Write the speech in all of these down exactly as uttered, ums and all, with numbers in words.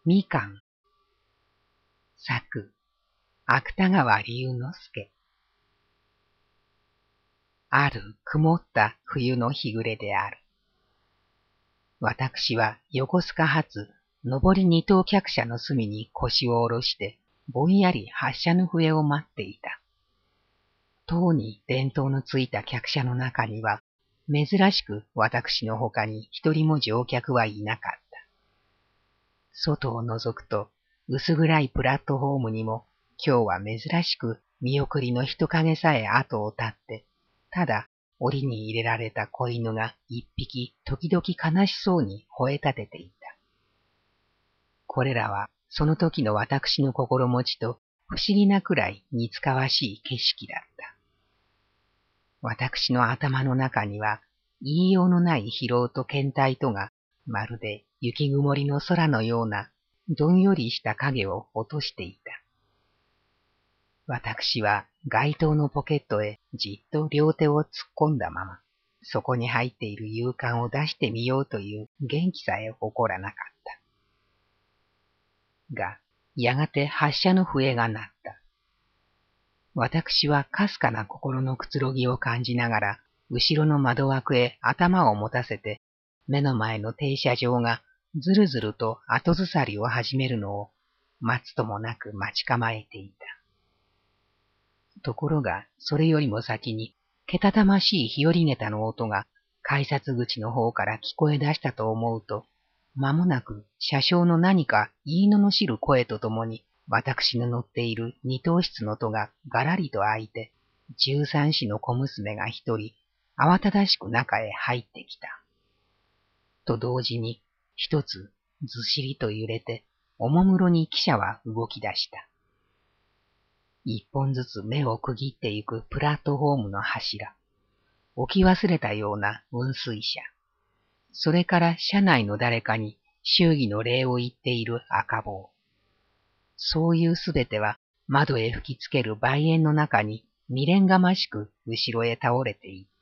みかん。作、芥川龍之介。ある曇った冬の日暮れである。私は横須賀発上り二等客車の隅に腰を下ろして、ぼんやり発車の笛を待っていた。塔に電灯のついた客車の中には、珍しく私の他に一人も乗客はいなかった。外を覗くと、薄暗いプラットフォームにも、今日は珍しく見送りの人影さえ後を絶って、ただ檻に入れられた子犬が一匹時々悲しそうに吠え立てていた。これらはその時の私の心持ちと不思議なくらい似つかわしい景色だった。私の頭の中には言いようのない疲労と倦怠とがまるで雪曇りの空のようなどんよりした影を落としていた。私は街灯のポケットへじっと両手を突っ込んだまま、そこに入っている勇敢を出してみようという元気さえ起こらなかった。が、やがて発車の笛が鳴った。私はかすかな心のくつろぎを感じながら、後ろの窓枠へ頭を持たせて、目の前の停車場がずるずると後ずさりを始めるのを待つともなく待ち構えていた。ところが、それよりも先に、けたたましい日和げたの音が改札口の方から聞こえ出したと思うと、間もなく車掌の何か言い罵る声とともに、私の乗っている二等室の戸ががらりと開いて、十三子の小娘が一人、慌ただしく中へ入ってきた。と同時に、一つずしりと揺れて、おもむろに汽車は動き出した。一本ずつ目を区切ってゆくプラットフォームの柱。置き忘れたような運水車。それから車内の誰かに祝儀の礼を言っている赤棒。そういうすべては窓へ吹きつける梅煙の中に未練がましく後ろへ倒れていった。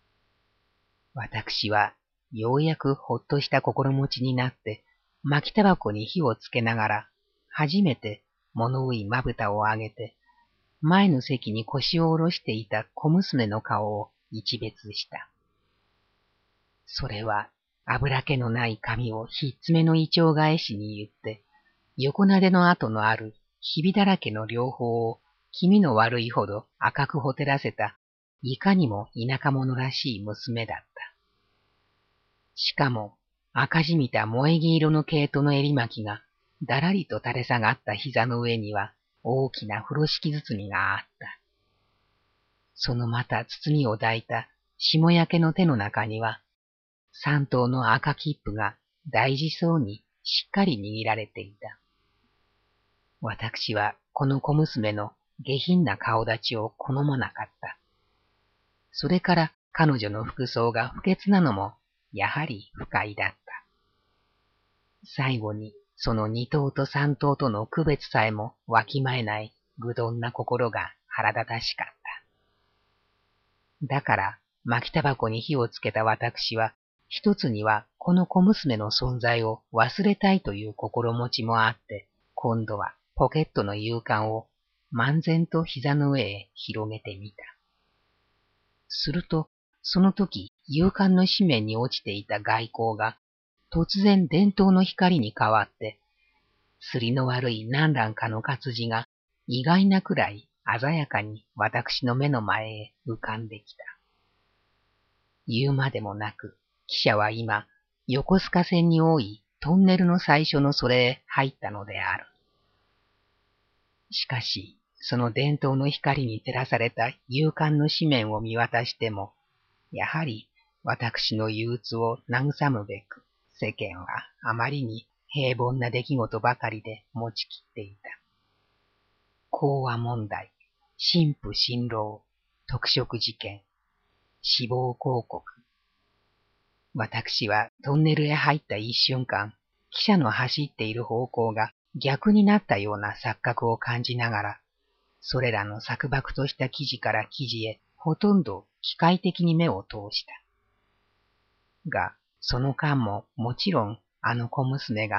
私はようやくほっとした心持ちになって巻きタバコに火をつけながら初めて物憂いまぶたを上げて前の席に腰を下ろしていた小娘の顔を一別した。それは油気のない髪をひっつめのイチョウ返しに言って、横撫での跡のあるひびだらけの両方を気味の悪いほど赤くほてらせた、いかにも田舎者らしい娘だった。しかも赤じみた萌え木色の毛糸の襟巻きがだらりと垂れ下がった膝の上には大きな風呂敷包みがあった。そのまた包みを抱いた霜焼けの手の中には、三頭の赤切符が大事そうにしっかり握られていた。私はこの小娘の下品な顔立ちを好まなかった。それから彼女の服装が不潔なのもやはり不快だった。最後にその二頭と三頭との区別さえもわきまえない愚鈍な心が腹立たしかった。だから巻きタバコに火をつけた私は、一つにはこの小娘の存在を忘れたいという心持ちもあって、今度はポケットの勇敢を漫然と膝の上へ広げてみた。すると、その時勇敢の紙面に落ちていた外光が、突然電灯の光に変わって、すりの悪い何覧かの活字が意外なくらい鮮やかに私の目の前へ浮かんできた。言うまでもなく、汽車は今、横須賀線に多いトンネルの最初のそれへ入ったのである。しかし、その電灯の光に照らされた勇敢の紙面を見渡しても、やはり私の憂鬱を慰むべく、世間はあまりに平凡な出来事ばかりで持ちきっていた。講和問題、神父新郎、特色事件、死亡広告。私はトンネルへ入った一瞬間、汽車の走っている方向が逆になったような錯覚を感じながら、それらの錯漠とした記事から記事へほとんど機械的に目を通した。が、その間ももちろんあの小娘が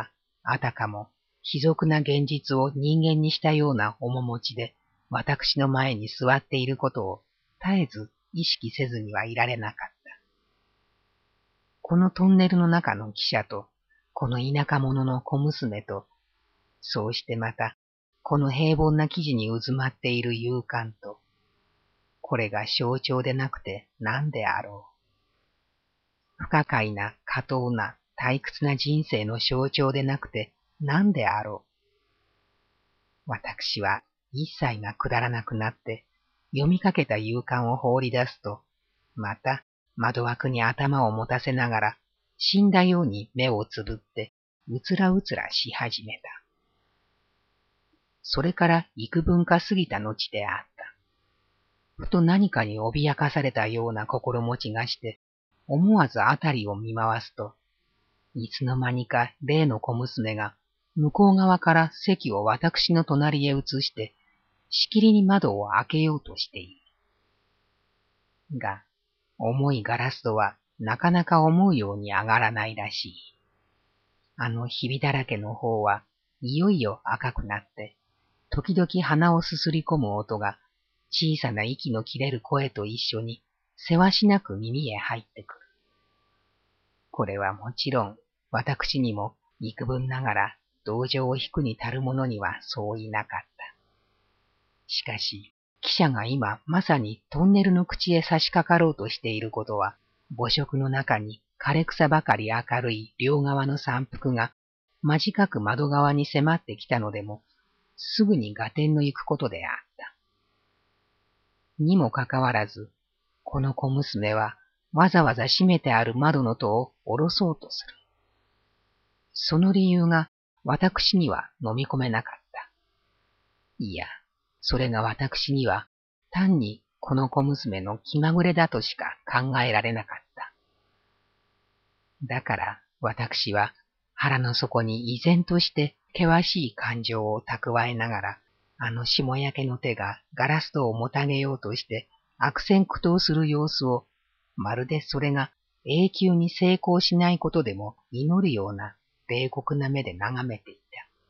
あたかも卑俗な現実を人間にしたような面持ちで私の前に座っていることを絶えず意識せずにはいられなかった。このトンネルの中の汽車と、この田舎者の小娘と、そうしてまた、この平凡な生地に渦まっている勇敢と、これが象徴でなくて何であろう。不可解な、下等な、退屈な人生の象徴でなくて何であろう。私は一切がくだらなくなって、読みかけた勇敢を放り出すと、また窓枠に頭を持たせながら、死んだように目をつぶって、うつらうつらし始めた。それから幾分か過ぎた後であった。ふと何かに脅かされたような心持ちがして、思わずあたりを見回すと、いつの間にか例の小娘が向こう側から席を私の隣へ移して、しきりに窓を開けようとしている。が、重いガラス戸はなかなか思うように上がらないらしい。あのひびだらけの方はいよいよ赤くなって、時々鼻をすすり込む音が小さな息の切れる声と一緒にせわしなく耳へ入ってくる。これはもちろん私にも幾分ながら同情を引くに足る者にはそういなかった。しかし、汽車が今まさにトンネルの口へ差し掛かろうとしていることは、母色の中に枯れ草ばかり明るい両側の山腹が間近く窓側に迫ってきたのでも、すぐに合点の行くことであった。にもかかわらず、この小娘はわざわざ閉めてある窓の戸を下ろそうとする。その理由が私には飲み込めなかった。いや、それが私には単にこの小娘の気まぐれだとしか考えられなかった。だから私は腹の底に依然として険しい感情を蓄えながら、あの霜焼けの手がガラス戸をもたげようとして悪戦苦闘する様子を、まるでそれが永久に成功しないことでも祈るような冷酷な目で眺めていた。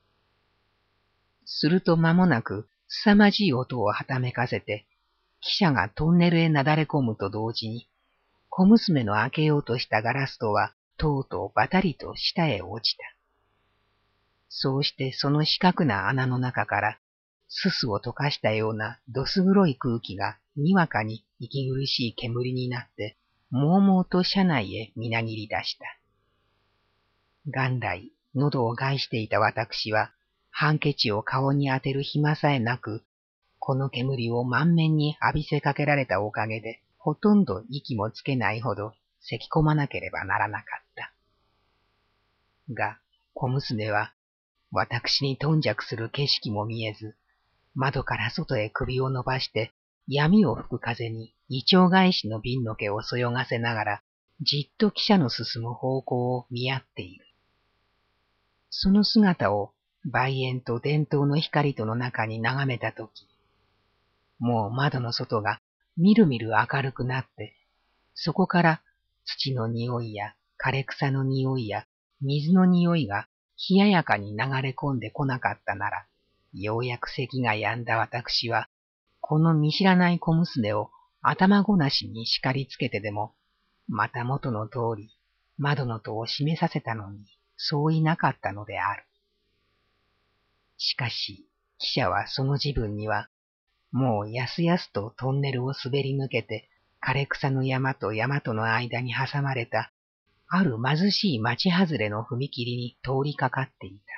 すると間もなく凄まじい音をはためかせて、汽車がトンネルへなだれ込むと同時に、小娘の開けようとしたガラス戸はとうとうバタリと下へ落ちた。そうしてその四角な穴の中から、すすを溶かしたようなどす黒い空気がにわかに息苦しい煙になって、もうもうと車内へみなぎり出した。元来、喉を害していた私は、ハンケチを顔に当てる暇さえなく、この煙を満面に浴びせかけられたおかげで、ほとんど息もつけないほど咳き込まなければならなかった。が、小娘は、私に頓着する景色も見えず、窓から外へ首を伸ばして、闇を吹く風にイチョウ返しの瓶の毛をそよがせながら、じっと汽車の進む方向を見合っている。その姿を梅園と電灯の光との中に眺めたとき、もう窓の外がみるみる明るくなって、そこから土の匂いや枯れ草の匂いや水の匂いが冷ややかに流れ込んでこなかったなら、ようやく咳が止んだ私は、この見知らない小娘を頭ごなしに叱りつけてでも、また元の通り窓の戸を閉めさせたのに、そういなかったのである。しかし、汽車はその自分には、もうやすやすとトンネルを滑り抜けて、枯れ草の山と山との間に挟まれた、ある貧しい町外れの踏切に通りかかっていた。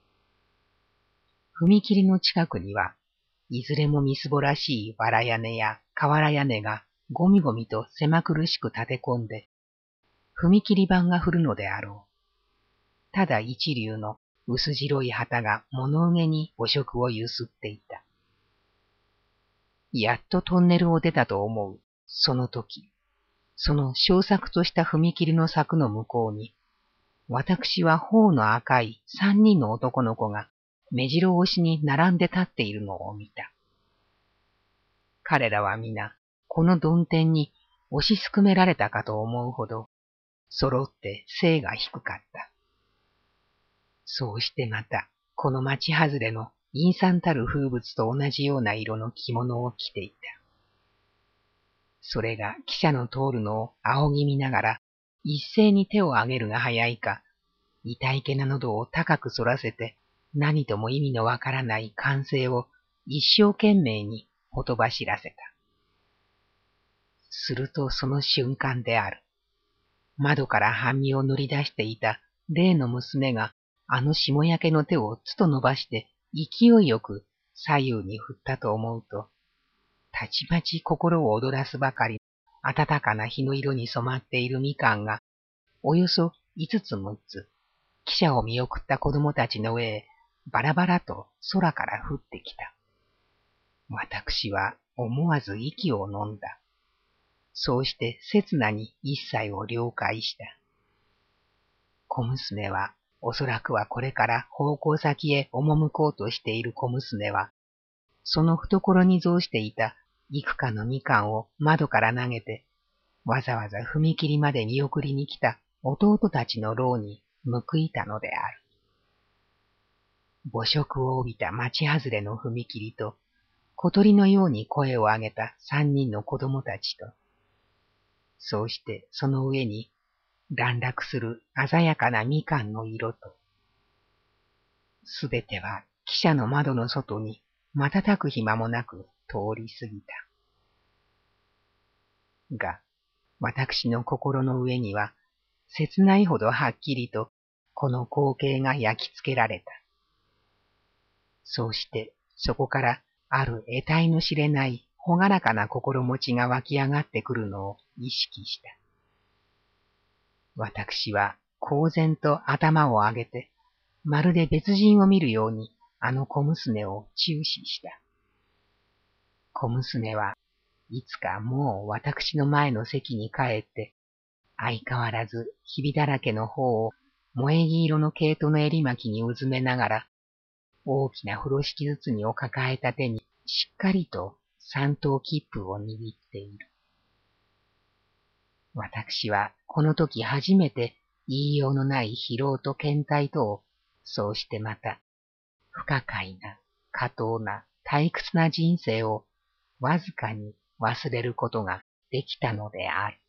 踏切の近くには、いずれもみすぼらしい藁屋根や瓦屋根がゴミゴミと狭苦しく立て込んで、踏切板が降るのであろう。ただ一流の薄白い旗が物憂げに汚職をゆすっていた。やっとトンネルを出たと思う、その時、その小作とした踏切の柵の向こうに、私は頬の赤い三人の男の子が目白押しに並んで立っているのを見た。彼らは皆、この曇天に押しすくめられたかと思うほど、揃って背が低かった。 そうしてまた、この町外れの陰惨たる風物と同じような色の着物を着ていた。それが汽車の通るのを仰ぎ見ながら、一斉に手を上げるが早いか、痛いけな喉を高く反らせて、何とも意味のわからない歓声を一生懸命にほとばしらせた。するとその瞬間である。窓から半身を塗り出していた例の娘が、あの霜焼けの手をつと伸ばして勢いよく左右に振ったと思うと、たちまち心を躍らすばかり、暖かな日の色に染まっているみかんが、およそ五つ六つ、汽車を見送った子供たちの上へ、バラバラと空から降ってきた。私は思わず息を飲んだ。そうして刹那に一切を了解した。小娘は、おそらくはこれから奉公先へ赴こうとしている小娘は、その懐に蔵していた幾かのみかんを窓から投げて、わざわざ踏切まで見送りに来た弟たちの牢に報いたのである。母色を帯びた町外れの踏切と、小鳥のように声を上げた三人の子供たちと、そうしてその上に乱落する鮮やかなみかんの色と、すべては汽車の窓の外に瞬く暇もなく通り過ぎた。が、私の心の上には、切ないほどはっきりとこの光景が焼き付けられた。そうしてそこからある得体の知れないほがらかな心持ちが湧き上がってくるのを意識した。私は公然と頭を上げて、まるで別人を見るようにあの小娘を注視した。小娘はいつかもう私の前の席に帰って、相変わらずひびだらけの方を萌え木色の毛糸の襟巻きにうずめながら、大きな風呂敷包みを抱えた手にしっかりと三等切符を握っている。私はこの時初めて言いようのない疲労と倦怠とを、そうしてまた不可解な、下等な、退屈な人生をわずかに忘れることができたのである。